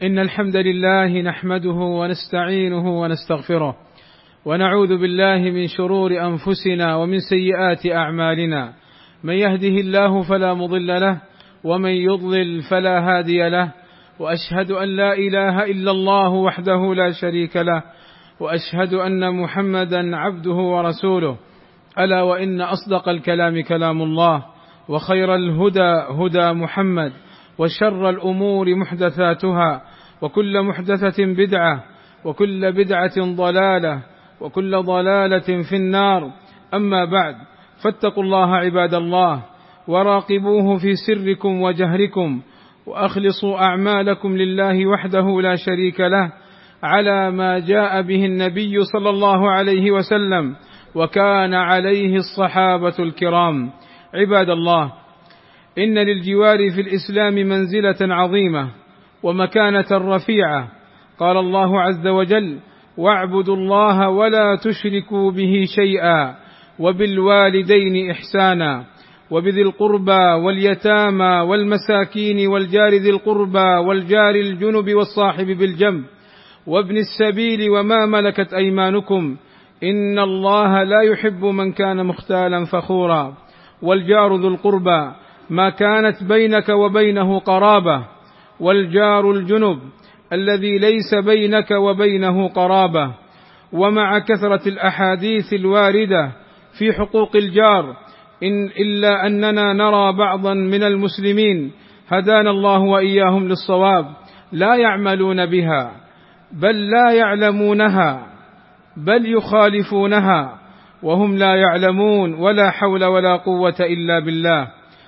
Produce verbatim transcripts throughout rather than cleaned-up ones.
إن الحمد لله نحمده ونستعينه ونستغفره، ونعوذ بالله من شرور أنفسنا ومن سيئات أعمالنا. من يهده الله فلا مضل له، ومن يضلل فلا هادي له، وأشهد أن لا إله إلا الله وحده لا شريك له، وأشهد أن محمدا عبده ورسوله. ألا وإن أصدق الكلام كلام الله، وخير الهدى هدى محمد، وشر الأمور محدثاتها، وكل محدثة بدعة، وكل بدعة ضلالة، وكل ضلالة في النار. أما بعد، فاتقوا الله عباد الله، وراقبوه في سركم وجهركم، وأخلصوا أعمالكم لله وحده لا شريك له، على ما جاء به النبي صلى الله عليه وسلم وكان عليه الصحابة الكرام. عباد الله، إن للجوار في الإسلام منزلة عظيمة ومكانة رفيعة. قال الله عز وجل: واعبدوا الله ولا تشركوا به شيئا، وبالوالدين إحسانا، وبذي القربى واليتامى والمساكين والجار ذي القربى والجار الجنب والصاحب بالجنب وابن السبيل وما ملكت أيمانكم، إن الله لا يحب من كان مختالا فخورا. والجار ذو القربى ما كانت بينك وبينه قرابة، والجار الجنب الذي ليس بينك وبينه قرابة. ومع كثرة الأحاديث الواردة في حقوق الجار، إن إلا أننا نرى بعضا من المسلمين هدانا الله وإياهم للصواب لا يعملون بها، بل لا يعلمونها، بل يخالفونها وهم لا يعلمون، ولا حول ولا قوة إلا بالله.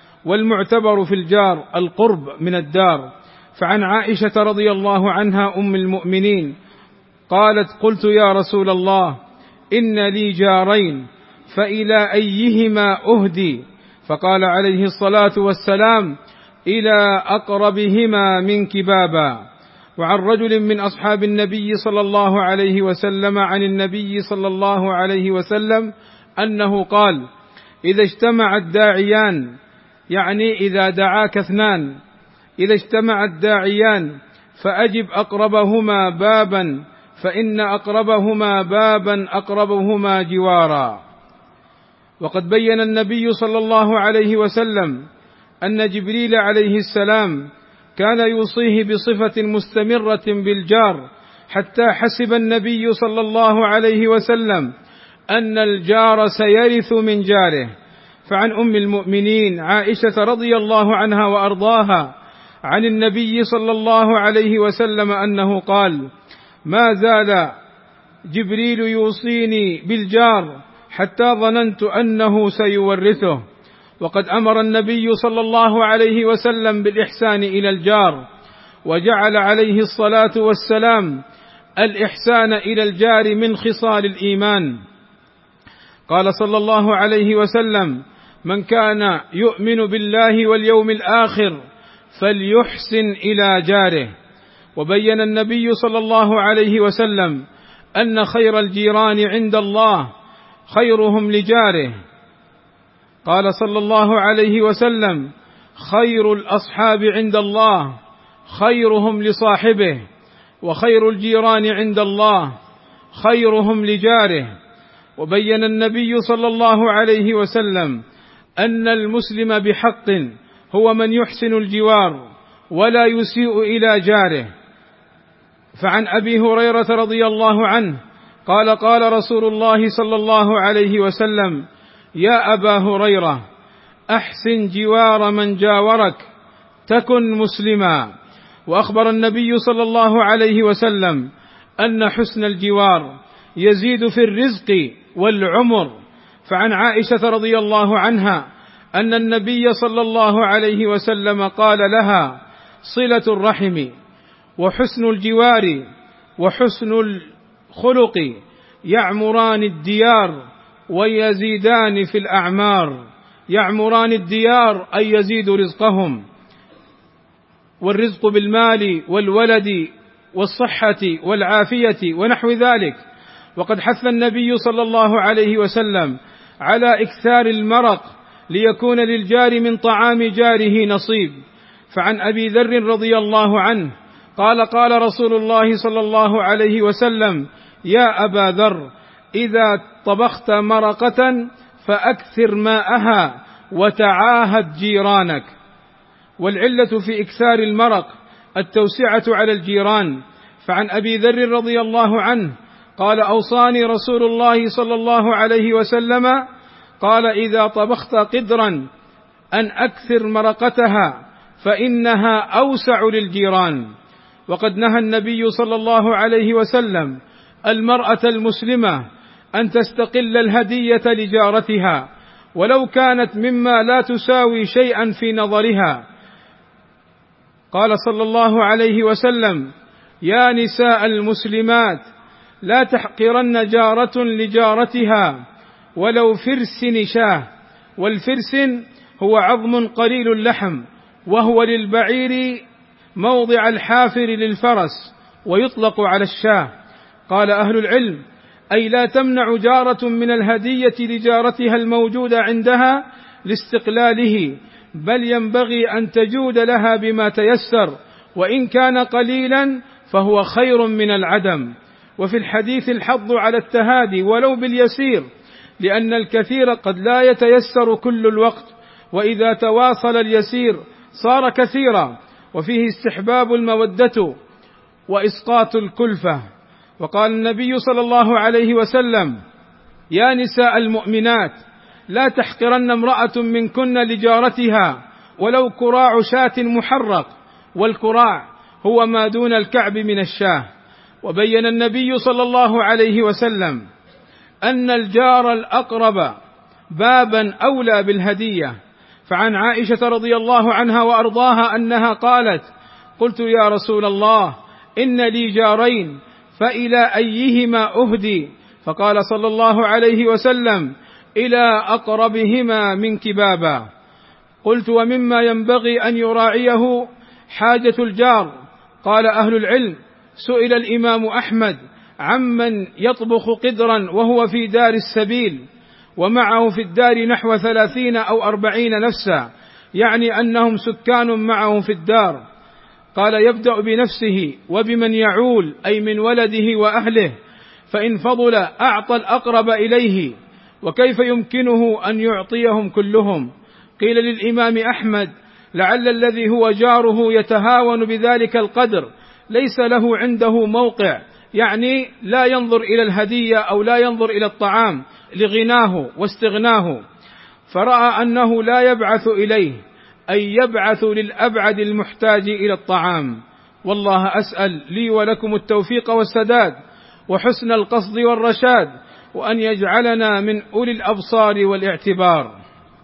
والمعتبر في الجار القرب من الدار. فعن عائشة رضي الله عنها أم المؤمنين قالت: قلت يا رسول الله، إن لي جارين، فإلى أيهما أهدي؟ فقال عليه الصلاة والسلام: إلى أقربهما منك بابا. وعن رجل من أصحاب النبي صلى الله عليه وسلم عن النبي صلى الله عليه وسلم أنه قال: إذا اجتمع الداعيان، يعني إذا دعاك اثنان، إذا اجتمع الداعيان فأجب أقربهما بابا، فإن أقربهما بابا أقربهما جوارا. وقد بين النبي صلى الله عليه وسلم أن جبريل عليه السلام كان يوصيه بصفة مستمرة بالجار، حتى حسب النبي صلى الله عليه وسلم أن الجار سيرث من جاره. فعن أم المؤمنين عائشة رضي الله عنها وأرضاها عن النبي صلى الله عليه وسلم أنه قال: ما زال جبريل يوصيني بالجار حتى ظننت أنه سيورثه. وقد أمر النبي صلى الله عليه وسلم بالإحسان إلى الجار، وجعل عليه الصلاة والسلام الإحسان إلى الجار من خصال الإيمان. قال صلى الله عليه وسلم: من كان يؤمن بالله واليوم الآخر فليحسن إلى جاره. وبين النبي صلى الله عليه وسلم أن خير الجيران عند الله خيرهم لجاره. قال صلى الله عليه وسلم: خير الأصحاب عند الله خيرهم لصاحبه، وخير الجيران عند الله خيرهم لجاره. وبين النبي صلى الله عليه وسلم أن المسلم بحق هو من يحسن الجوار ولا يسيء إلى جاره. فعن أبي هريرة رضي الله عنه قال: قال رسول الله صلى الله عليه وسلم: يا أبا هريرة، أحسن جوار من جاورك تكن مسلما. وأخبر النبي صلى الله عليه وسلم أن حسن الجوار يزيد في الرزق والعمر. فعن عائشة رضي الله عنها أن النبي صلى الله عليه وسلم قال لها: صلة الرحم وحسن الجوار وحسن الخلق يعمران الديار ويزيدان في الأعمار. يعمران الديار أي يزيد رزقهم، والرزق بالمال والولد والصحة والعافية ونحو ذلك. وقد حث النبي صلى الله عليه وسلم على إكثار المرق ليكون للجار من طعام جاره نصيب. فعن أبي ذر رضي الله عنه قال قال رسول الله صلى الله عليه وسلم: يا أبا ذر، إذا طبخت مرقة فأكثر ماءها وتعاهد جيرانك. والعلة في إكثار المرق التوسعة على الجيران. فعن أبي ذر رضي الله عنه قال: أوصاني رسول الله صلى الله عليه وسلم، قال: إذا طبخت قدرا أن أكثر مرقتها فإنها أوسع للجيران. وقد نهى النبي صلى الله عليه وسلم المرأة المسلمة أن تستقل الهدية لجارتها ولو كانت مما لا تساوي شيئا في نظرها. قال صلى الله عليه وسلم: يا نساء المسلمات، لا تحقرن جارة لجارتها ولو فرس شاه. والفرس هو عظم قليل اللحم، وهو للبعير موضع الحافر للفرس، ويطلق على الشاه. قال أهل العلم: أي لا تمنع جارة من الهدية لجارتها الموجودة عندها لاستقلاله، بل ينبغي أن تجود لها بما تيسر، وإن كان قليلا فهو خير من العدم. وفي الحديث الحض على التهادي ولو باليسير، لأن الكثير قد لا يتيسر كل الوقت، وإذا تواصل اليسير صار كثيرا. وفيه استحباب المودة وإسقاط الكلفة. وقال النبي صلى الله عليه وسلم: يا نساء المؤمنات، لا تحقرن امرأة منكن لجارتها ولو كراع شاة محرق، والكراع هو ما دون الكعب من الشاه. وبين النبي صلى الله عليه وسلم أن الجار الأقرب بابا أولى بالهدية. فعن عائشة رضي الله عنها وأرضاها أنها قالت: قلت يا رسول الله، إن لي جارين، فإلى أيهما أهدي؟ فقال صلى الله عليه وسلم: إلى أقربهما منك بابا. قلت: ومما ينبغي أن يراعيه حاجة الجار؟ قال أهل العلم: سئل الإمام أحمد عمن يطبخ قدرا وهو في دار السبيل ومعه في الدار نحو ثلاثين أو أربعين نفسا، يعني أنهم سكان معه في الدار. قال: يبدأ بنفسه وبمن يعول، أي من ولده وأهله، فإن فضل أعطى الأقرب إليه، وكيف يمكنه أن يعطيهم كلهم؟ قيل للإمام أحمد: لعل الذي هو جاره يتهاون بذلك القدر، ليس له عنده موقع، يعني لا ينظر إلى الهدية أو لا ينظر إلى الطعام لغناه واستغناه، فرأى أنه لا يبعث إليه، أي يبعث للأبعد المحتاج إلى الطعام. والله أسأل لي ولكم التوفيق والسداد وحسن القصد والرشاد، وأن يجعلنا من أولي الأبصار والاعتبار.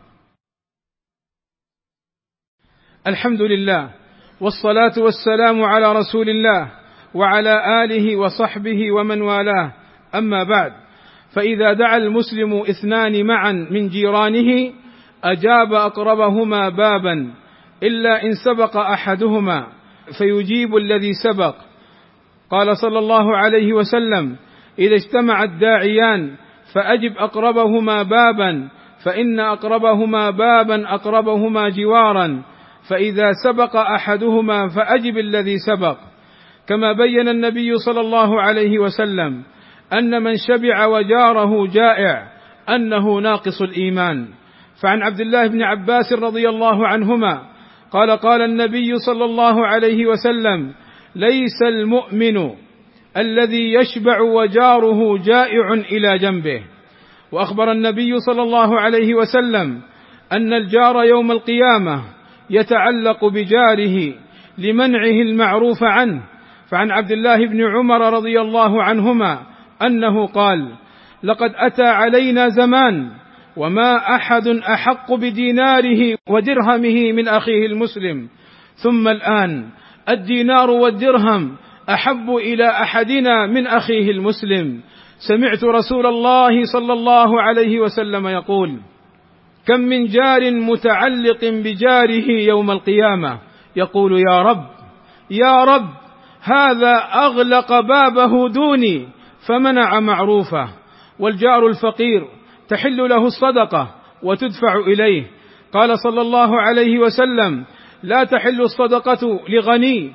الحمد لله، والصلاة والسلام على رسول الله وعلى آله وصحبه ومن والاه، أما بعد، فإذا دعا المسلم اثنان معا من جيرانه أجاب أقربهما بابا، إلا إن سبق أحدهما فيجيب الذي سبق. قال صلى الله عليه وسلم: إذا اجتمع الداعيان فأجب أقربهما بابا، فإن أقربهما بابا أقربهما جوارا، فإذا سبق أحدهما فأجب الذي سبق. كما بين النبي صلى الله عليه وسلم أن من شبع وجاره جائع أنه ناقص الإيمان. فعن عبد الله بن عباس رضي الله عنهما قال: قال النبي صلى الله عليه وسلم: ليس المؤمن الذي يشبع وجاره جائع إلى جنبه. وأخبر النبي صلى الله عليه وسلم أن الجار يوم القيامة يتعلق بجاره لمنعه المعروف عنه. فعن عبد الله بن عمر رضي الله عنهما أنه قال: لقد أتى علينا زمان وما أحد أحق بديناره ودرهمه من أخيه المسلم، ثم الآن الدينار والدرهم أحب إلى أحدنا من أخيه المسلم. سمعت رسول الله صلى الله عليه وسلم يقول: كم من جار متعلق بجاره يوم القيامة يقول: يا رب يا رب، هذا أغلق بابه دوني فمنع معروفه. والجار الفقير تحل له الصدقة وتدفع إليه. قال صلى الله عليه وسلم: لا تحل الصدقة لغني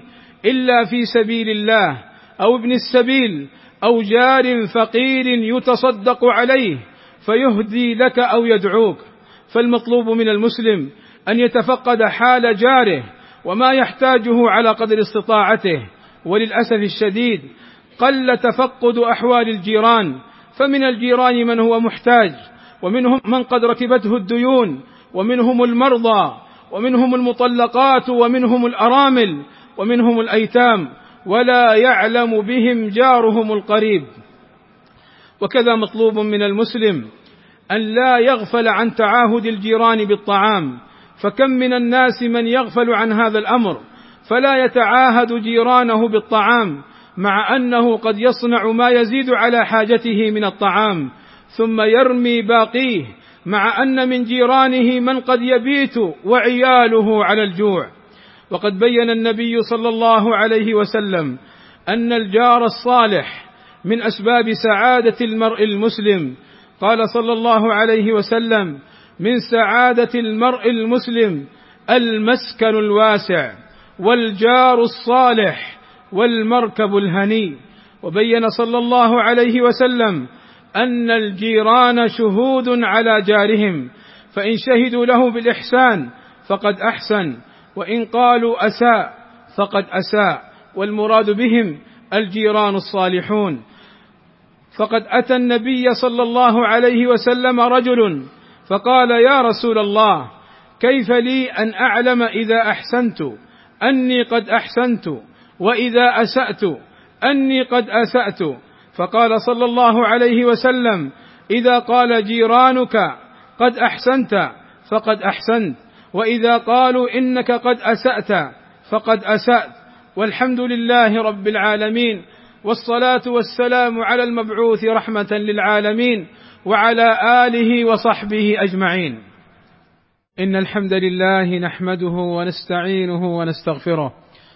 إلا في سبيل الله أو ابن السبيل أو جار فقير يتصدق عليه فيهدي لك أو يدعوك. فالمطلوب من المسلم أن يتفقد حال جاره وما يحتاجه على قدر استطاعته، وللأسف الشديد قل تفقد أحوال الجيران، فمن الجيران من هو محتاج، ومنهم من قد ركبته الديون، ومنهم المرضى، ومنهم المطلقات، ومنهم الأرامل، ومنهم الأيتام، ولا يعلم بهم جارهم القريب. وكذا مطلوب من المسلم أن لا يغفل عن تعاهد الجيران بالطعام، فكم من الناس من يغفل عن هذا الأمر فلا يتعاهد جيرانه بالطعام، مع أنه قد يصنع ما يزيد على حاجته من الطعام ثم يرمي باقيه، مع أن من جيرانه من قد يبيت وعياله على الجوع. وقد بين النبي صلى الله عليه وسلم أن الجار الصالح من أسباب سعادة المرء المسلم. قال صلى الله عليه وسلم: من سعادة المرء المسلم المسكن الواسع والجار الصالح والمركب الهني. وبين صلى الله عليه وسلم أن الجيران شهود على جارهم، فإن شهدوا له بالإحسان فقد أحسن، وإن قالوا أساء فقد أساء، والمراد بهم الجيران الصالحون. فقد أتى النبي صلى الله عليه وسلم رجل فقال: يا رسول الله، كيف لي أن أعلم إذا أحسنت أني قد أحسنت وإذا أسأت أني قد أسأت؟ فقال صلى الله عليه وسلم: إذا قال جيرانك قد أحسنت فقد أحسنت، وإذا قالوا إنك قد أسأت فقد أسأت. والحمد لله رب العالمين، والصلاة والسلام على المبعوث رحمة للعالمين وعلى آله وصحبه أجمعين. إن الحمد لله نحمده ونستعينه ونستغفره،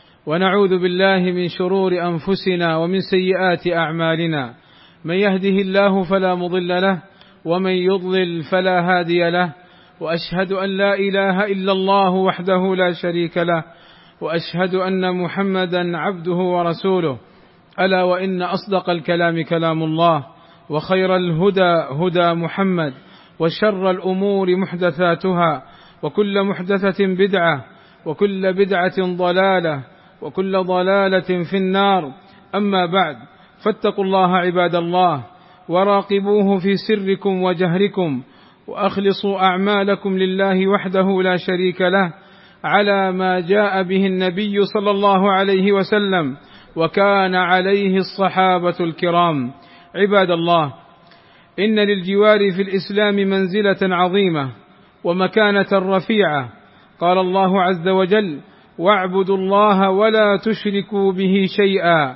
ونعوذ بالله من شرور أنفسنا ومن سيئات أعمالنا، من يهده الله فلا مضل له، ومن يضلل فلا هادي له، وأشهد أن لا إله إلا الله وحده لا شريك له، وأشهد أن محمدا عبده ورسوله. ألا وإن أصدق الكلام كلام الله، وخير الهدى هدى محمد، وشر الأمور محدثاتها، وكل محدثة بدعة، وكل بدعة ضلالة، وكل ضلالة في النار. أما بعد، فاتقوا الله عباد الله، وراقبوه في سركم وجهركم، وأخلصوا أعمالكم لله وحده لا شريك له، على ما جاء به النبي صلى الله عليه وسلم وكان عليه الصحابة الكرام. عباد الله، إن للجوار في الإسلام منزلة عظيمة ومكانة رفيعة. قال الله عز وجل: واعبدوا الله ولا تشركوا به شيئا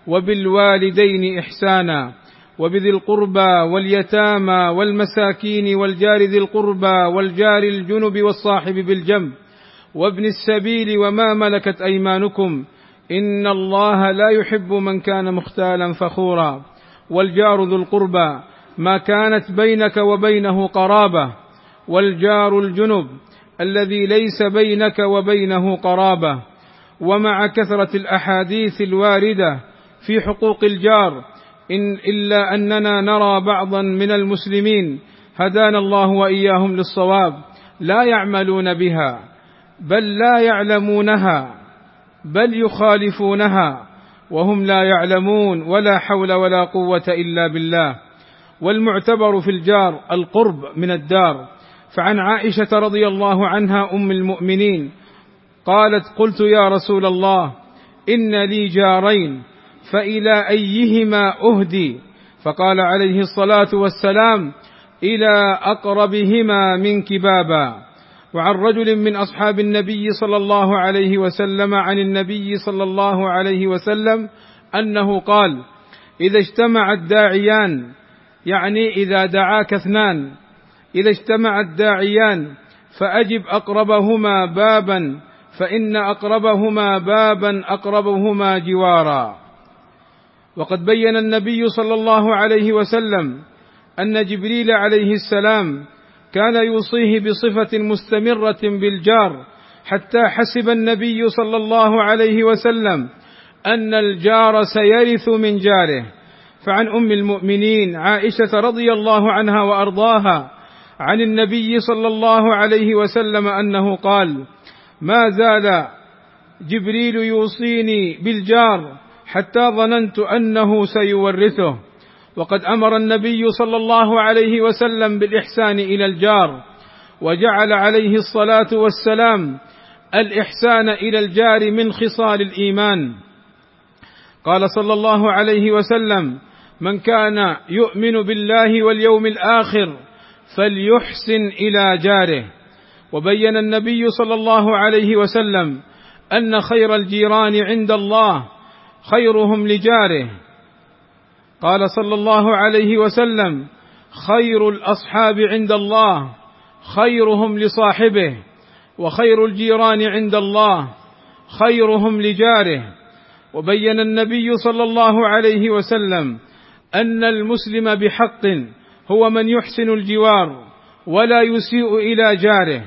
وبالوالدين إحسانا وبذي القربى واليتامى والمساكين والجار ذي القربى والجار الجنب والصاحب بالجنب وابن السبيل وما ملكت أيمانكم إن الله لا يحب من كان مختالا فخورا. والجار ذو القربى ما كانت بينك وبينه قرابة، والجار الجنب الذي ليس بينك وبينه قرابة. ومع كثرة الأحاديث الواردة في حقوق الجار إن إلا أننا نرى بعضا من المسلمين هدانا الله وإياهم للصواب لا يعملون بها، بل لا يعلمونها، بل يخالفونها وهم لا يعلمون، ولا حول ولا قوة إلا بالله. والمعتبر في الجار القرب من الدار. فعن عائشة رضي الله عنها أم المؤمنين قالت: قلت يا رسول الله، إن لي جارين فإلى أيهما أهدي؟ فقال عليه الصلاة والسلام: إلى أقربهما منك بابا. وعن رجل من أصحاب النبي صلى الله عليه وسلم عن النبي صلى الله عليه وسلم أنه قال: إذا اجتمع الداعيان، يعني إذا دعاك اثنان، إذا اجتمع الداعيان فأجب أقربهما بابا، فإن أقربهما بابا أقربهما جوارا. وقد بين النبي صلى الله عليه وسلم أن جبريل عليه السلام كان يوصيه بصفة مستمرة بالجار، حتى حسب النبي صلى الله عليه وسلم أن الجار سيرث من جاره. فعن أم المؤمنين عائشة رضي الله عنها وأرضاها عن النبي صلى الله عليه وسلم أنه قال: ما زال جبريل يوصيني بالجار حتى ظننت أنه سيورثه. وقد أمر النبي صلى الله عليه وسلم بالإحسان إلى الجار، وجعل عليه الصلاة والسلام الإحسان إلى الجار من خصال الإيمان. قال صلى الله عليه وسلم: من كان يؤمن بالله واليوم الآخر فليحسن إلى جاره. وبين النبي صلى الله عليه وسلم أن خير الجيران عند الله خيرهم لجاره. قال صلى الله عليه وسلم: خير الأصحاب عند الله خيرهم لصاحبه، وخير الجيران عند الله خيرهم لجاره. وبين النبي صلى الله عليه وسلم أن المسلم بحق هو من يحسن الجوار ولا يسيء إلى جاره.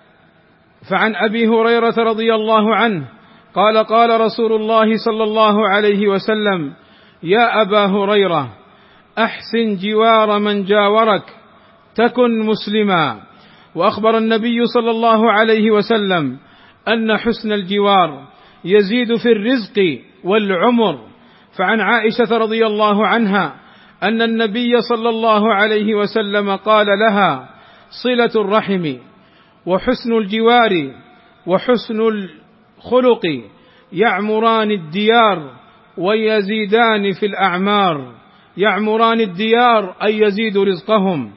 فعن أبي هريرة رضي الله عنه قال: قال رسول الله صلى الله عليه وسلم: يا أبا هريرة، أحسن جوار من جاورك تكن مسلما. وأخبر النبي صلى الله عليه وسلم أن حسن الجوار يزيد في الرزق والعمر. فعن عائشة رضي الله عنها أن النبي صلى الله عليه وسلم قال لها: صلة الرحم وحسن الجوار وحسن الخلق يعمران الديار ويزيدان في الأعمار. يعمران الديار أي يزيد رزقهم،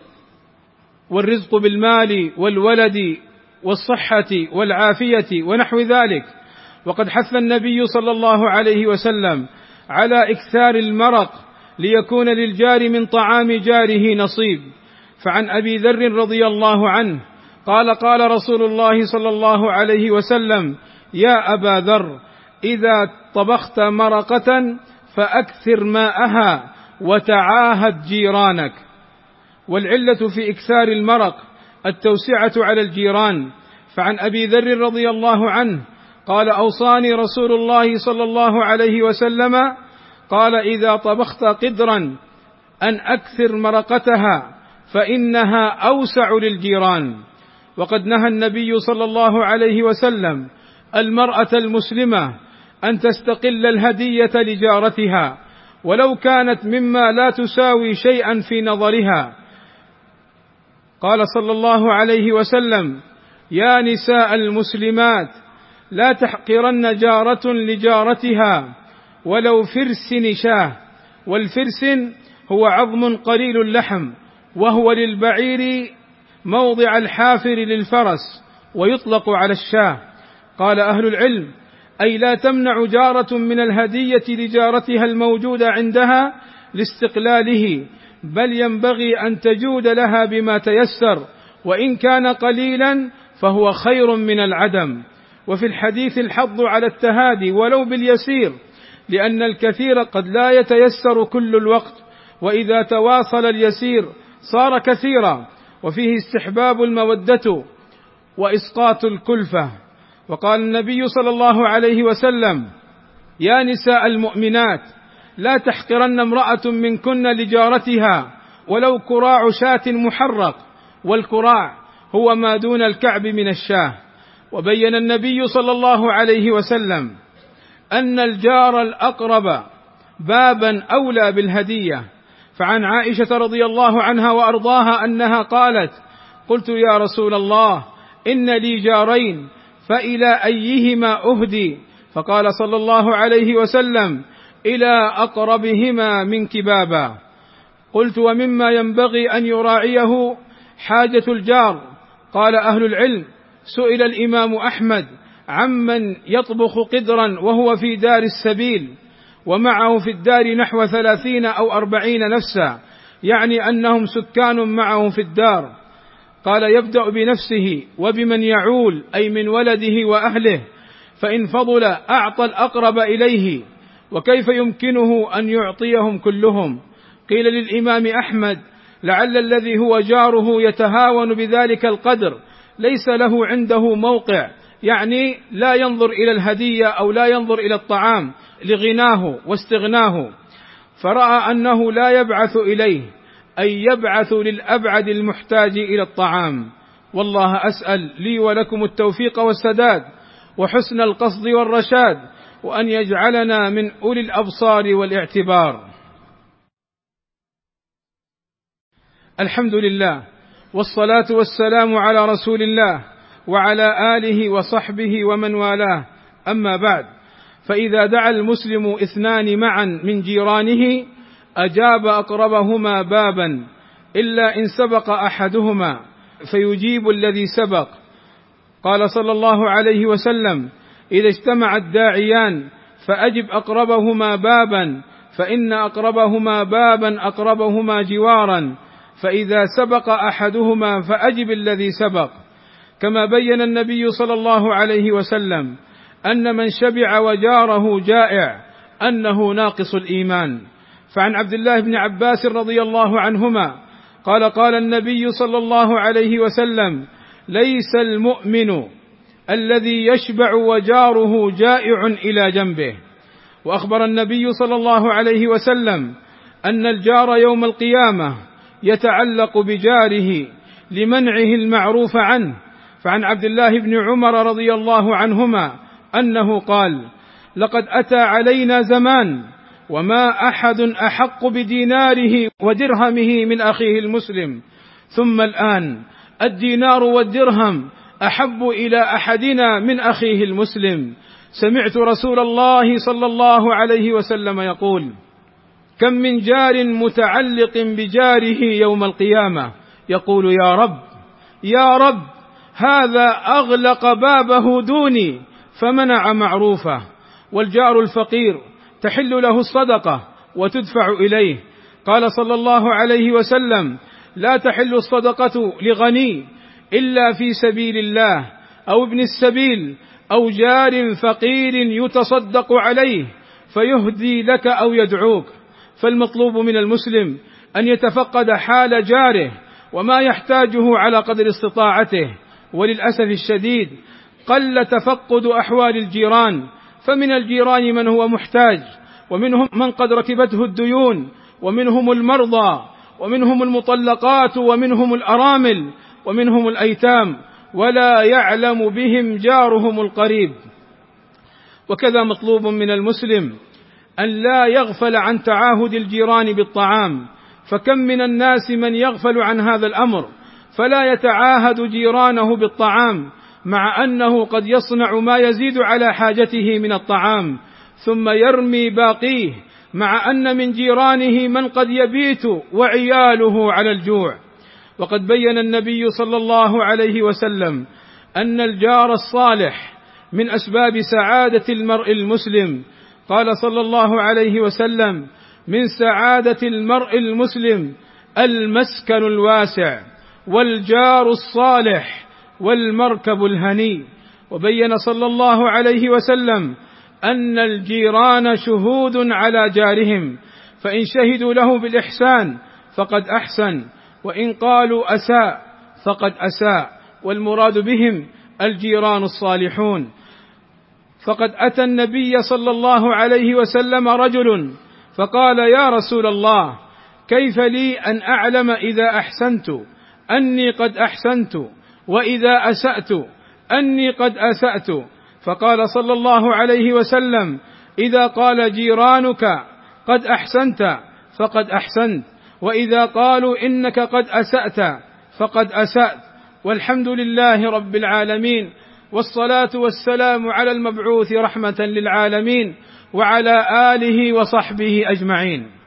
والرزق بالمال والولد والصحة والعافية ونحو ذلك. وقد حث النبي صلى الله عليه وسلم على إكثار المرق ليكون للجار من طعام جاره نصيب. فعن أبي ذر رضي الله عنه قال: قال رسول الله صلى الله عليه وسلم: يا أبا ذر، إذا طبخت مرقة فأكثر ماءها وتعاهد جيرانك. والعلة في إكثار المرق التوسعة على الجيران. فعن أبي ذر رضي الله عنه قال: أوصاني رسول الله صلى الله عليه وسلم، قال: إذا طبخت قدرا أن أكثر مرقتها فإنها أوسع للجيران. وقد نهى النبي صلى الله عليه وسلم المرأة المسلمة أن تستقل الهدية لجارتها ولو كانت مما لا تساوي شيئا في نظرها. قال صلى الله عليه وسلم: يا نساء المسلمات، لا تحقرن جارة لجارتها ولو فرس شاه. والفرس هو عظم قليل اللحم، وهو للبعير موضع الحافر للفرس، ويطلق على الشاه. قال أهل العلم: أي لا تمنع جارة من الهدية لجارتها الموجودة عندها لاستقلاله، بل ينبغي أن تجود لها بما تيسر، وإن كان قليلا فهو خير من العدم. وفي الحديث الحض على التهادي ولو باليسير، لأن الكثير قد لا يتيسر كل الوقت، وإذا تواصل اليسير صار كثيرا. وفيه استحباب المودة وإسقاط الكلفة. وقال النبي صلى الله عليه وسلم: يا نساء المؤمنات، لا تحقرن امرأة منكن لجارتها ولو كراع شاة محرق، والكراع هو ما دون الكعب من الشاه. وبين النبي صلى الله عليه وسلم أن الجار الأقرب بابا أولى بالهدية. فعن عائشة رضي الله عنها وأرضاها أنها قالت: قلت يا رسول الله، إن لي جارين فإلى أيهما أهدي؟ فقال صلى الله عليه وسلم: إلى أقربهما منك بابا. قلت: ومما ينبغي أن يراعيه حاجة الجار؟ قال أهل العلم: سئل الإمام أحمد عمن يطبخ قدرا وهو في دار السبيل ومعه في الدار نحو ثلاثين أو أربعين نفسا، يعني أنهم سكان معه في الدار. قال: يبدأ بنفسه وبمن يعول، أي من ولده وأهله، فإن فضل أعطى الأقرب إليه، وكيف يمكنه أن يعطيهم كلهم؟ قيل للإمام أحمد: لعل الذي هو جاره يتهاون بذلك القدر، ليس له عنده موقع، يعني لا ينظر إلى الهدية أو لا ينظر إلى الطعام، لغناه واستغناه، فرأى أنه لا يبعث إليه، أي يبعث للأبعد المحتاج إلى الطعام. والله أسأل لي ولكم التوفيق والسداد وحسن القصد والرشاد، وأن يجعلنا من أولي الأبصار والاعتبار. الحمد لله، والصلاة والسلام على رسول الله وعلى آله وصحبه ومن والاه، أما بعد، فإذا دعا المسلم اثنان معا من جيرانه أجاب أقربهما بابا، إلا إن سبق أحدهما فيجيب الذي سبق. قال صلى الله عليه وسلم: إذا اجتمع الداعيان فأجب أقربهما بابا، فإن أقربهما بابا أقربهما جوارا، فإذا سبق أحدهما فأجب الذي سبق. كما بين النبي صلى الله عليه وسلم أن من شبع وجاره جائع أنه ناقص الإيمان. فعن عبد الله بن عباس رضي الله عنهما قال: قال النبي صلى الله عليه وسلم: ليس المؤمن الذي يشبع وجاره جائع إلى جنبه. وأخبر النبي صلى الله عليه وسلم أن الجار يوم القيامة يتعلق بجاره لمنعه المعروف عنه. فعن عبد الله بن عمر رضي الله عنهما أنه قال: لقد أتى علينا زمان وما أحد أحق بديناره ودرهمه من أخيه المسلم، ثم الآن الدينار والدرهم أحب إلى أحدنا من أخيه المسلم. سمعت رسول الله صلى الله عليه وسلم يقول: كم من جار متعلق بجاره يوم القيامة يقول: يا رب يا رب، هذا أغلق بابه دوني فمنع معروفه. والجار الفقير تحل له الصدقة وتدفع إليه. قال صلى الله عليه وسلم: لا تحل الصدقة لغني إلا في سبيل الله، أو ابن السبيل، أو جار فقير يتصدق عليه فيهدي لك أو يدعوك. فالمطلوب من المسلم أن يتفقد حال جاره وما يحتاجه على قدر استطاعته. وللأسف الشديد قل تفقد أحوال الجيران، فمن الجيران من هو محتاج، ومنهم من قد ركبته الديون، ومنهم المرضى، ومنهم المطلقات، ومنهم الأرامل، ومنهم الأيتام، ولا يعلم بهم جارهم القريب. وكذا مطلوب من المسلم أن لا يغفل عن تعاهد الجيران بالطعام، فكم من الناس من يغفل عن هذا الأمر فلا يتعاهد جيرانه بالطعام، مع أنه قد يصنع ما يزيد على حاجته من الطعام ثم يرمي باقيه، مع أن من جيرانه من قد يبيت وعياله على الجوع. وقد بين النبي صلى الله عليه وسلم أن الجار الصالح من أسباب سعادة المرء المسلم. قال صلى الله عليه وسلم: من سعادة المرء المسلم المسكن الواسع والجار الصالح والمركب الهني. وبين صلى الله عليه وسلم أن الجيران شهود على جارهم، فإن شهدوا له بالإحسان فقد أحسن، وإن قالوا أساء فقد أساء، والمراد بهم الجيران الصالحون. فقد أتى النبي صلى الله عليه وسلم رجل فقال: يا رسول الله، كيف لي أن أعلم إذا أحسنت أني قد أحسنت، وإذا أسأت أني قد أسأت؟ فقال صلى الله عليه وسلم: إذا قال جيرانك قد أحسنت فقد أحسنت، وإذا قالوا إنك قد أسأت فقد أسأت. والحمد لله رب العالمين، والصلاة والسلام على المبعوث رحمة للعالمين وعلى آله وصحبه أجمعين.